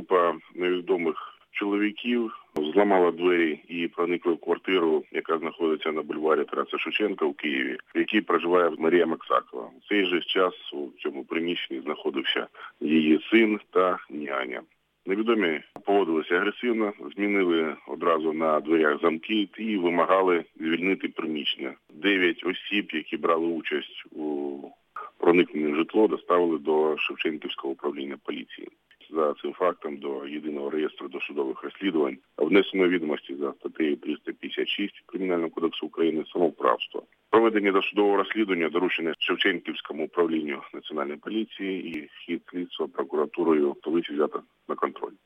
група невідомих чоловіків зламала двері і проникли в квартиру, яка знаходиться на бульварі Тараса Шевченка у Києві, в якій проживає Марія Максакова. В цей же час у цьому приміщенні знаходився її син та няня. Невідомі поводилися агресивно, змінили одразу на дверях замки і вимагали звільнити приміщення. 9 осіб, які брали участь у проникненні в житло, доставили до Шевченківського управління поліції. За цим фактом до Єдиного реєстру досудових розслідувань внесено відомості за статтею 356 Кримінального кодексу України «Самоуправство». Проведення досудового розслідування доручене Шевченківському управлінню Національної поліції і хід слідства прокуратурою столиці взято на контроль.